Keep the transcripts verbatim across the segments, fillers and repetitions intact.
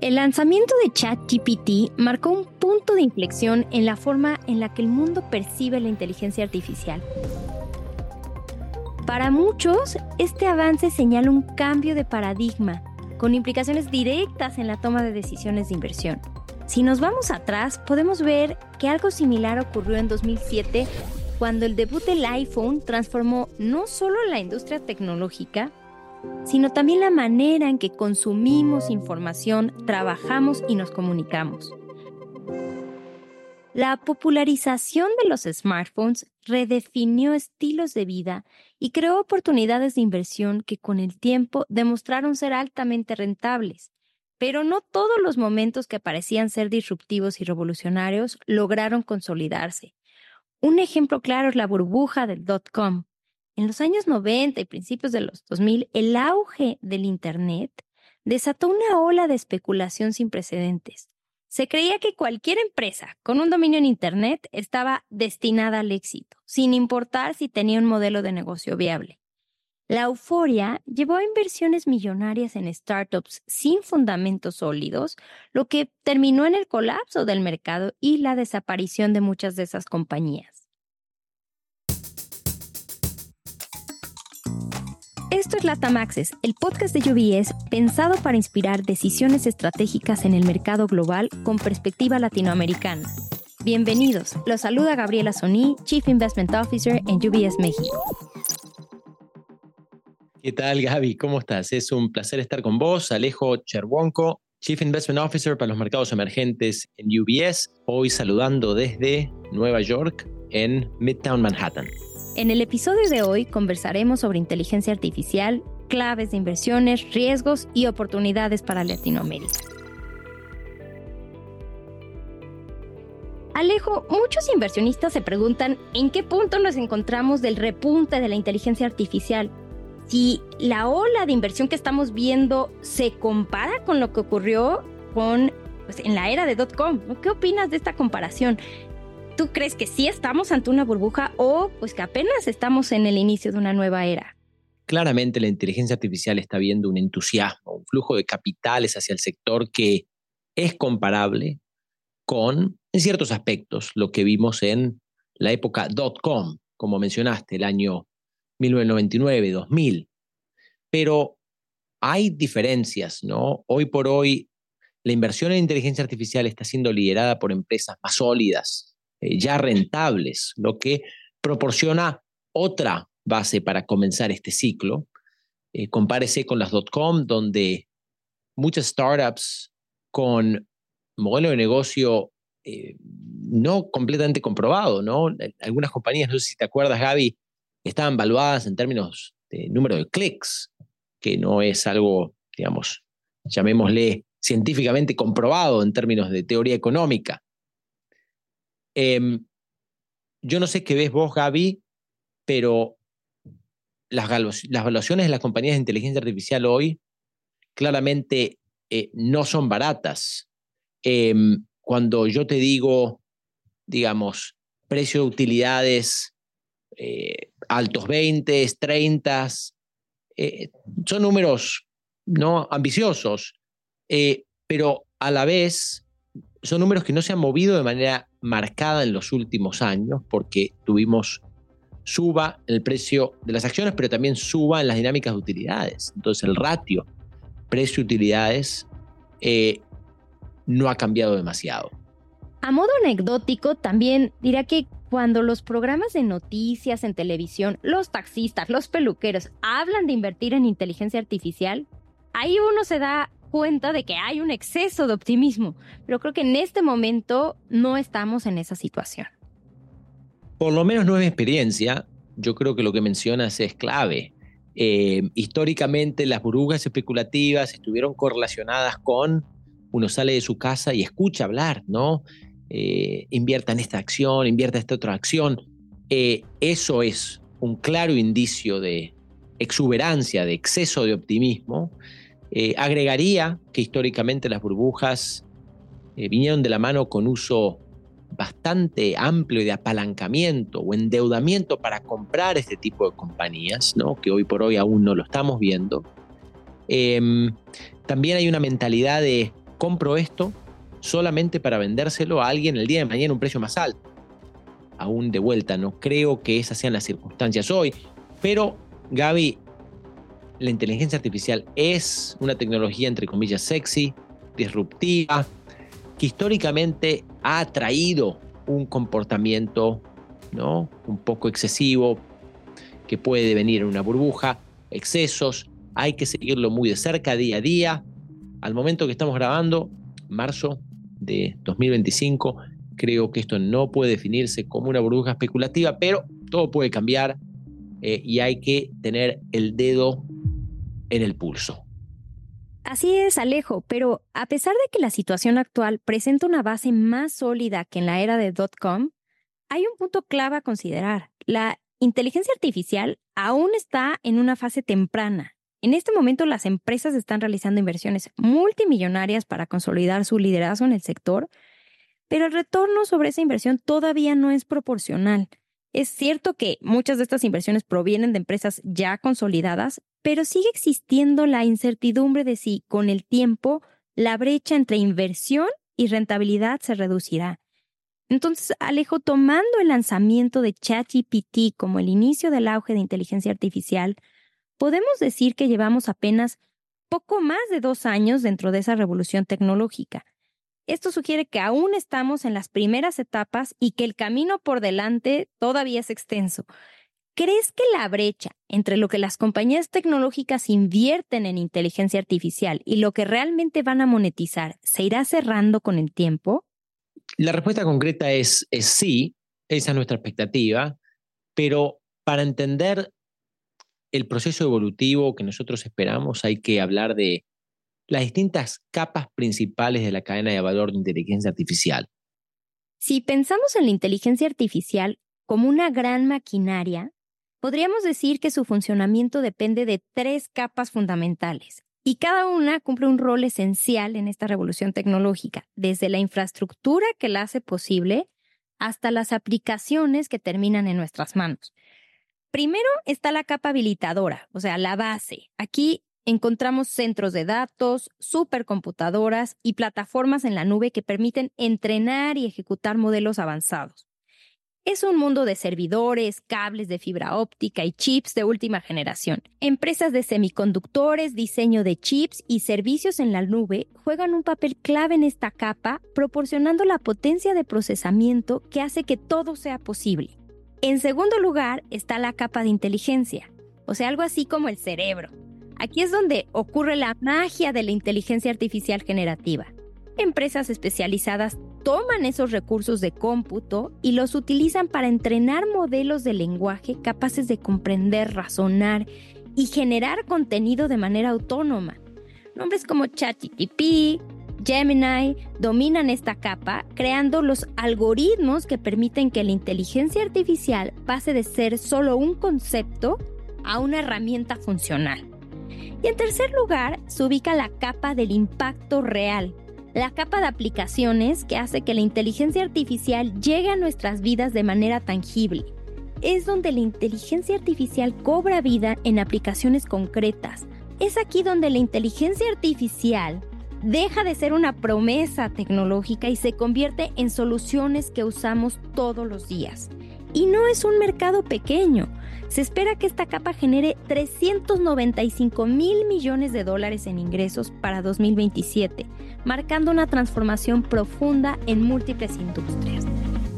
El lanzamiento de ChatGPT marcó un punto de inflexión en la forma en la que el mundo percibe la inteligencia artificial. Para muchos, este avance señala un cambio de paradigma, con implicaciones directas en la toma de decisiones de inversión. Si nos vamos atrás, podemos ver que algo similar ocurrió en dos mil siete, cuando el debut del iPhone transformó no solo la industria tecnológica, sino también la manera en que consumimos información, trabajamos y nos comunicamos. La popularización de los smartphones redefinió estilos de vida y creó oportunidades de inversión que con el tiempo demostraron ser altamente rentables. Pero no todos los momentos que parecían ser disruptivos y revolucionarios lograron consolidarse. Un ejemplo claro es la burbuja del dot-com. En los años noventa y principios de los dos mil, el auge del Internet desató una ola de especulación sin precedentes. Se creía que cualquier empresa con un dominio en Internet estaba destinada al éxito, sin importar si tenía un modelo de negocio viable. La euforia llevó a inversiones millonarias en startups sin fundamentos sólidos, lo que terminó en el colapso del mercado y la desaparición de muchas de esas compañías. Esto es LATAM Access, el podcast de U B S pensado para inspirar decisiones estratégicas en el mercado global con perspectiva latinoamericana. Bienvenidos, los saluda Gabriela Soní, Chief Investment Officer en U B S México. ¿Qué tal, Gaby? ¿Cómo estás? Es un placer estar con vos. Alejo Cherwonko, Chief Investment Officer para los mercados emergentes en U B S, hoy saludando desde Nueva York en Midtown Manhattan. En el episodio de hoy conversaremos sobre inteligencia artificial, claves de inversiones, riesgos y oportunidades para Latinoamérica. Alejo, muchos inversionistas se preguntan en qué punto nos encontramos del repunte de la inteligencia artificial. Si la ola de inversión que estamos viendo se compara con lo que ocurrió con, pues, en la era de dot-com. ¿Qué opinas de esta comparación? ¿Tú crees que sí estamos ante una burbuja o pues que apenas estamos en el inicio de una nueva era? Claramente la inteligencia artificial está viendo un entusiasmo, un flujo de capitales hacia el sector que es comparable con, en ciertos aspectos, lo que vimos en la época dot-com, como mencionaste, el año mil novecientos noventa y nueve, dos mil. Pero hay diferencias, ¿no? Hoy por hoy, la inversión en inteligencia artificial está siendo liderada por empresas más sólidas, eh, ya rentables, lo que proporciona otra base para comenzar este ciclo. Eh, compárese con las dot-com, donde muchas startups con modelo de negocio eh, no completamente comprobado, ¿no? Algunas compañías, no sé si te acuerdas, Gaby, estaban valuadas en términos de número de clics, que no es algo, digamos, llamémosle científicamente comprobado en términos de teoría económica. Eh, yo no sé qué ves vos, Gaby, pero las, las valuaciones de las compañías de inteligencia artificial hoy claramente eh, no son baratas. Eh, cuando yo te digo, digamos, precio de utilidades eh, altos veinte, treinta, eh, son números no ambiciosos, eh, pero a la vez son números que no se han movido de manera marcada en los últimos años porque tuvimos suba en el precio de las acciones, pero también suba en las dinámicas de utilidades. Entonces el ratio precio-utilidades eh, no ha cambiado demasiado. A modo anecdótico, también diría que cuando los programas de noticias en televisión, los taxistas, los peluqueros, hablan de invertir en inteligencia artificial, ahí uno se da cuenta de que hay un exceso de optimismo. Pero creo que en este momento no estamos en esa situación. Por lo menos no es mi experiencia. Yo creo que lo que mencionas es clave. Eh, históricamente las burbujas especulativas estuvieron correlacionadas con uno sale de su casa y escucha hablar, ¿no? Eh, invierta en esta acción, invierta en esta otra acción. Eh, eso es un claro indicio de exuberancia, de exceso de optimismo. Eh, agregaría que históricamente las burbujas eh, vinieron de la mano con uso bastante amplio de apalancamiento o endeudamiento para comprar este tipo de compañías, ¿no? Que hoy por hoy aún no lo estamos viendo. Eh, también hay una mentalidad de compro esto solamente para vendérselo a alguien el día de mañana a un precio más alto. Aún de vuelta, no creo que esas sean las circunstancias hoy, pero Gaby, la inteligencia artificial es una tecnología entre comillas sexy, disruptiva, que históricamente ha traído un comportamiento, ¿no?, un poco excesivo, que puede venir en una burbuja, excesos, hay que seguirlo muy de cerca día a día. Al momento que estamos grabando, marzo de dos mil veinticinco, creo que esto no puede definirse como una burbuja especulativa, pero todo puede cambiar eh, y hay que tener el dedo en el pulso. Así es, Alejo, pero a pesar de que la situación actual presenta una base más sólida que en la era de dot-com, hay un punto clave a considerar. La inteligencia artificial aún está en una fase temprana. En este momento, las empresas están realizando inversiones multimillonarias para consolidar su liderazgo en el sector, pero el retorno sobre esa inversión todavía no es proporcional. Es cierto que muchas de estas inversiones provienen de empresas ya consolidadas, pero sigue existiendo la incertidumbre de si, con el tiempo, la brecha entre inversión y rentabilidad se reducirá. Entonces, Alejo, tomando el lanzamiento de ChatGPT como el inicio del auge de inteligencia artificial, podemos decir que llevamos apenas poco más de dos años dentro de esa revolución tecnológica. Esto sugiere que aún estamos en las primeras etapas y que el camino por delante todavía es extenso. ¿Crees que la brecha entre lo que las compañías tecnológicas invierten en inteligencia artificial y lo que realmente van a monetizar se irá cerrando con el tiempo? La respuesta concreta es, es sí, esa es nuestra expectativa, pero para entender el proceso evolutivo que nosotros esperamos hay que hablar de las distintas capas principales de la cadena de valor de inteligencia artificial. Si pensamos en la inteligencia artificial como una gran maquinaria, podríamos decir que su funcionamiento depende de tres capas fundamentales, y cada una cumple un rol esencial en esta revolución tecnológica, desde la infraestructura que la hace posible hasta las aplicaciones que terminan en nuestras manos. Primero está la capa habilitadora, o sea, la base. Aquí encontramos centros de datos, supercomputadoras y plataformas en la nube que permiten entrenar y ejecutar modelos avanzados. Es un mundo de servidores, cables de fibra óptica y chips de última generación. Empresas de semiconductores, diseño de chips y servicios en la nube juegan un papel clave en esta capa, proporcionando la potencia de procesamiento que hace que todo sea posible. En segundo lugar está la capa de inteligencia, o sea, algo así como el cerebro. Aquí es donde ocurre la magia de la inteligencia artificial generativa. Empresas especializadas toman esos recursos de cómputo y los utilizan para entrenar modelos de lenguaje capaces de comprender, razonar y generar contenido de manera autónoma. Nombres como ChatGPT, Gemini dominan esta capa, creando los algoritmos que permiten que la inteligencia artificial pase de ser solo un concepto a una herramienta funcional. Y en tercer lugar, se ubica la capa del impacto real, la capa de aplicaciones que hace que la inteligencia artificial llegue a nuestras vidas de manera tangible. Es donde la inteligencia artificial cobra vida en aplicaciones concretas. Es aquí donde la inteligencia artificial deja de ser una promesa tecnológica y se convierte en soluciones que usamos todos los días. Y no es un mercado pequeño. Se espera que esta capa genere trescientos noventa y cinco mil millones de dólares en ingresos para dos mil veintisiete, marcando una transformación profunda en múltiples industrias.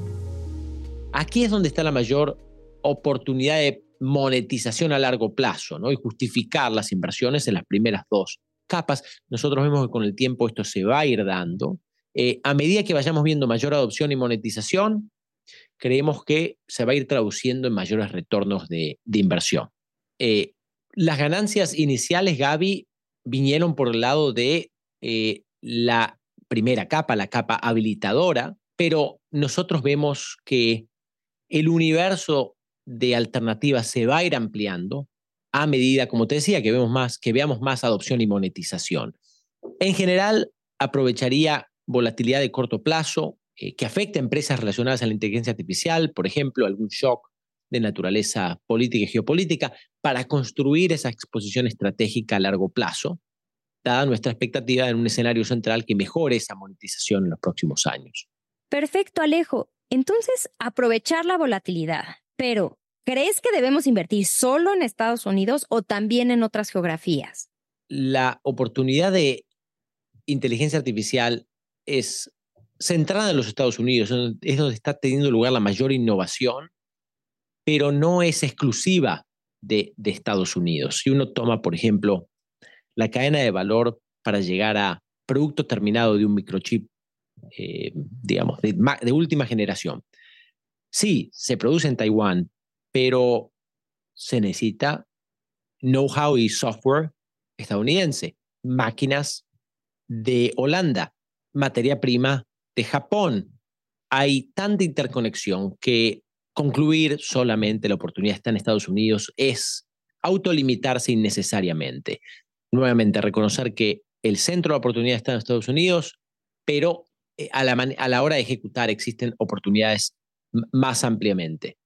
Aquí es donde está la mayor oportunidad de monetización a largo plazo, ¿no? Y justificar las inversiones en las primeras dos capas. Nosotros vemos que con el tiempo esto se va a ir dando. Eh, a medida que vayamos viendo mayor adopción y monetización, creemos que se va a ir traduciendo en mayores retornos de, de inversión. Eh, las ganancias iniciales, Gaby, vinieron por el lado de eh, la primera capa, la capa habilitadora, pero nosotros vemos que el universo de alternativas se va a ir ampliando a medida, como te decía, que, vemos más, que veamos más adopción y monetización. En general, aprovecharía volatilidad de corto plazo, eh, que afecta a empresas relacionadas a la inteligencia artificial, por ejemplo, algún shock de naturaleza política y geopolítica, para construir esa exposición estratégica a largo plazo. dada nuestra expectativa en un escenario central que mejore esa monetización en los próximos años. Perfecto, Alejo. Entonces, aprovechar la volatilidad. Pero, ¿crees que debemos invertir solo en Estados Unidos o también en otras geografías? La oportunidad de inteligencia artificial es centrada en los Estados Unidos, es donde está teniendo lugar la mayor innovación, pero no es exclusiva de, de Estados Unidos. Si uno toma, por ejemplo, la cadena de valor para llegar a producto terminado de un microchip, eh, digamos, de, de última generación. Sí, se produce en Taiwán, pero se necesita know-how y software estadounidense, máquinas de Holanda, materia prima de Japón. Hay tanta interconexión que concluir solamente la oportunidad está en Estados Unidos es autolimitarse innecesariamente. Nuevamente, reconocer que el centro de la oportunidad está en Estados Unidos, pero a la, a la hora de ejecutar existen oportunidades más ampliamente.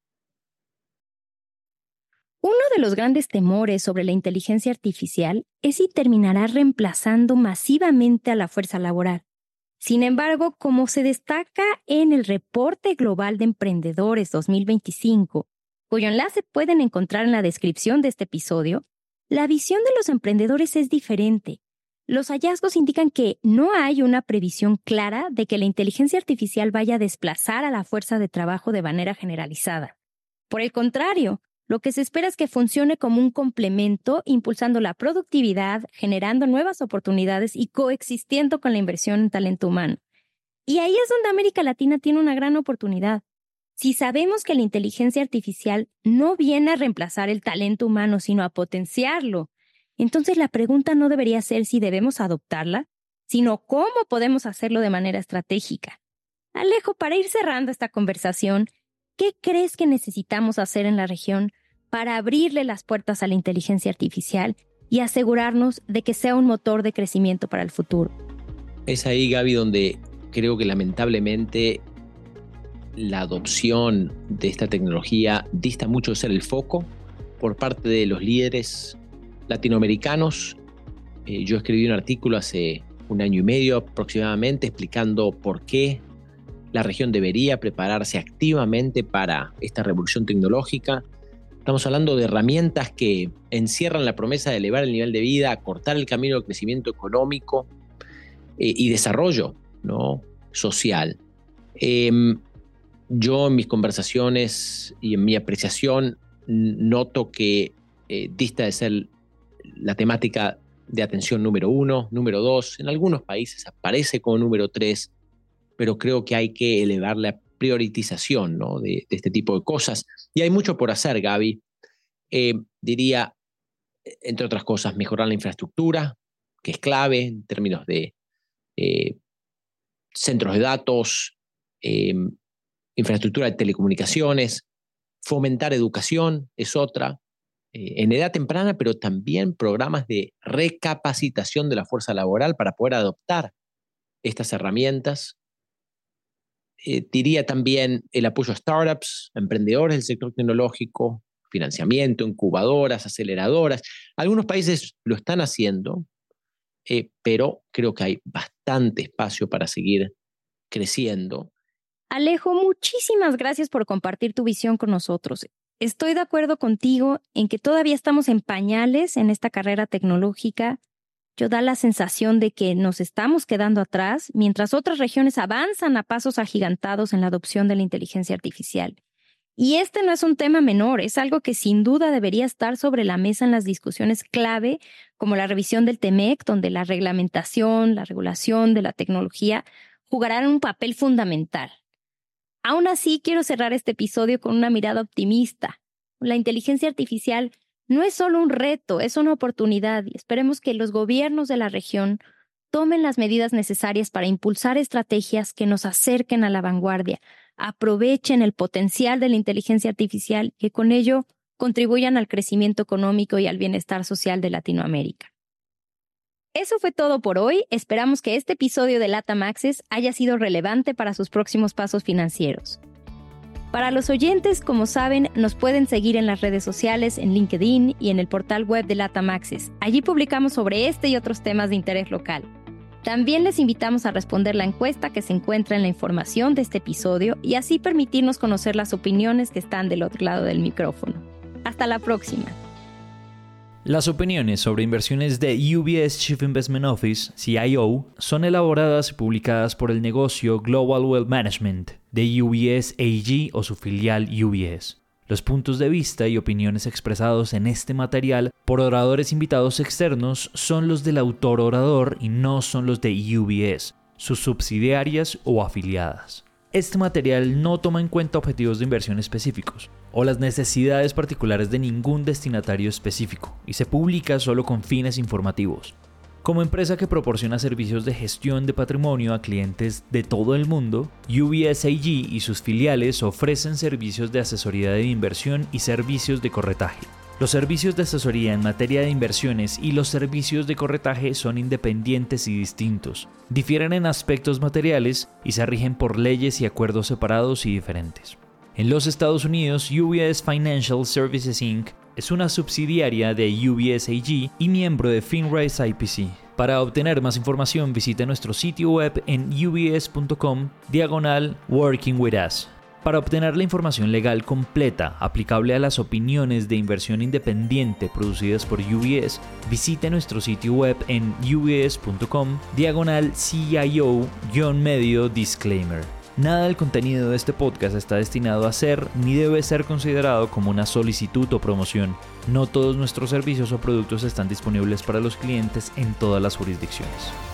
Uno de los grandes temores sobre la inteligencia artificial es si terminará reemplazando masivamente a la fuerza laboral. Sin embargo, como se destaca en el Reporte Global de Emprendedores dos mil veinticinco, cuyo enlace pueden encontrar en la descripción de este episodio, la visión de los emprendedores es diferente. Los hallazgos indican que no hay una previsión clara de que la inteligencia artificial vaya a desplazar a la fuerza de trabajo de manera generalizada. Por el contrario, lo que se espera es que funcione como un complemento, impulsando la productividad, generando nuevas oportunidades y coexistiendo con la inversión en talento humano. Y ahí es donde América Latina tiene una gran oportunidad. Si sabemos que la inteligencia artificial no viene a reemplazar el talento humano, sino a potenciarlo, entonces la pregunta no debería ser si debemos adoptarla, sino cómo podemos hacerlo de manera estratégica. Alejo, para ir cerrando esta conversación, ¿qué crees que necesitamos hacer en la región para abrirle las puertas a la inteligencia artificial y asegurarnos de que sea un motor de crecimiento para el futuro? Es ahí, Gaby, donde creo que lamentablemente la adopción de esta tecnología dista mucho de ser el foco por parte de los líderes latinoamericanos. Eh, yo escribí un artículo hace un año y medio aproximadamente explicando por qué la región debería prepararse activamente para esta revolución tecnológica. Estamos hablando de herramientas que encierran la promesa de elevar el nivel de vida, acortar el camino del crecimiento económico eh, y desarrollo, ¿no?, social. Eh, yo en mis conversaciones y en mi apreciación noto que eh, dista de ser la temática de atención número uno, número dos. En algunos países aparece como número tres, pero creo que hay que elevar la priorización, ¿no?, de, de este tipo de cosas. Y hay mucho por hacer, Gaby. Eh, diría, entre otras cosas, mejorar la infraestructura, que es clave en términos de eh, centros de datos, eh, infraestructura de telecomunicaciones, fomentar educación es otra, eh, en edad temprana, pero también programas de recapacitación de la fuerza laboral para poder adoptar estas herramientas. Eh, diría también el apoyo a startups, a emprendedores del sector tecnológico, financiamiento, incubadoras, aceleradoras. Algunos países lo están haciendo, eh, pero creo que hay bastante espacio para seguir creciendo. Alejo, muchísimas gracias por compartir tu visión con nosotros. Estoy de acuerdo contigo en que todavía estamos en pañales en esta carrera tecnológica. Yo da la sensación de que nos estamos quedando atrás mientras otras regiones avanzan a pasos agigantados en la adopción de la inteligencia artificial. Y este no es un tema menor, es algo que sin duda debería estar sobre la mesa en las discusiones clave, como la revisión del T M E C, donde la reglamentación, la regulación de la tecnología jugarán un papel fundamental. Aún así, quiero cerrar este episodio con una mirada optimista. La inteligencia artificial no es solo un reto, es una oportunidad y esperemos que los gobiernos de la región tomen las medidas necesarias para impulsar estrategias que nos acerquen a la vanguardia, aprovechen el potencial de la inteligencia artificial y con ello contribuyan al crecimiento económico y al bienestar social de Latinoamérica. Eso fue todo por hoy. Esperamos que este episodio de LATAM Access haya sido relevante para sus próximos pasos financieros. Para los oyentes, como saben, nos pueden seguir en las redes sociales, en LinkedIn y en el portal web de LATAM Access. Allí publicamos sobre este y otros temas de interés local. También les invitamos a responder la encuesta que se encuentra en la información de este episodio y así permitirnos conocer las opiniones que están del otro lado del micrófono. Hasta la próxima. Las opiniones sobre inversiones de U B S Chief Investment Office, C I O, son elaboradas y publicadas por el negocio Global Wealth Management de U B S A G o su filial U B S. Los puntos de vista y opiniones expresados en este material por oradores invitados externos son los del autor orador y no son los de U B S, sus subsidiarias o afiliadas. Este material no toma en cuenta objetivos de inversión específicos o las necesidades particulares de ningún destinatario específico y se publica solo con fines informativos. Como empresa que proporciona servicios de gestión de patrimonio a clientes de todo el mundo, U B S A G y sus filiales ofrecen servicios de asesoría de inversión y servicios de corretaje. Los servicios de asesoría en materia de inversiones y los servicios de corretaje son independientes y distintos, difieren en aspectos materiales y se rigen por leyes y acuerdos separados y diferentes. En los Estados Unidos, U B S Financial Services incorporated es una subsidiaria de U B S A G y miembro de FinRise I P C. Para obtener más información, visite nuestro sitio web en ubs.com diagonal Working With Us. Para obtener la información legal completa aplicable a las opiniones de inversión independiente producidas por U B S, visite nuestro sitio web en ubs.com diagonal C I O-medio disclaimer. Nada del contenido de este podcast está destinado a ser ni debe ser considerado como una solicitud o promoción. No todos nuestros servicios o productos están disponibles para los clientes en todas las jurisdicciones.